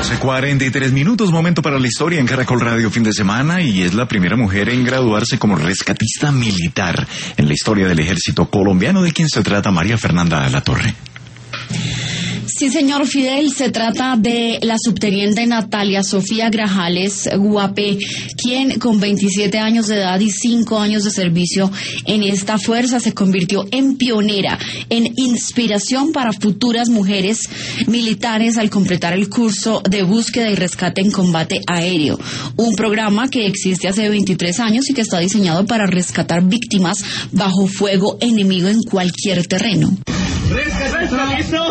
43 minutos, momento para la historia en Caracol Radio fin de semana, y es la primera mujer en graduarse como rescatista militar en la historia del ejército colombiano. ¿De quién se trata? María Fernanda Alatorre. Sí, señor Fidel, se trata de la subteniente Natalia Sofía Grajales Guapé, quien con 27 años de edad y 5 años de servicio en esta fuerza se convirtió en pionera, en inspiración para futuras mujeres militares al completar el curso de búsqueda y rescate en combate aéreo, un programa que existe hace 23 años y que está diseñado para rescatar víctimas bajo fuego enemigo en cualquier terreno. ¿Listo?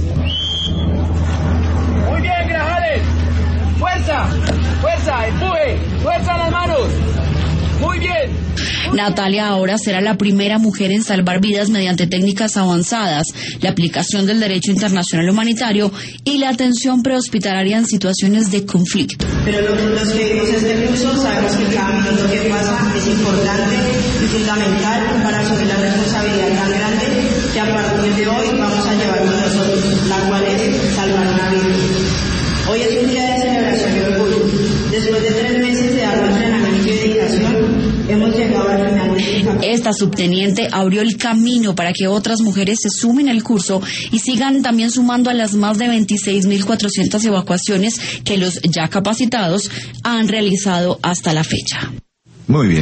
Muy bien, Grajales. Fuerza, fuerza, empuje, fuerza en las manos. Muy bien. Natalia ahora será la primera mujer en salvar vidas mediante técnicas avanzadas, la aplicación del derecho internacional humanitario y la atención prehospitalaria en situaciones de conflicto. Pero los que vimos este curso sabemos que cada minuto que pasa es importante y fundamental para asumir la responsabilidad tan grande que a partir de hoy vamos a llevar con nosotros, la cual es salvar una vida. Hoy es un día de celebración y orgullo. Después de 3 meses de arduo entrenamiento y dedicación, hemos llegado al final de este camino. Esta subteniente abrió el camino para que otras mujeres se sumen al curso y sigan también sumando a las más de 26.400 evacuaciones que los ya capacitados han realizado hasta la fecha. Muy bien.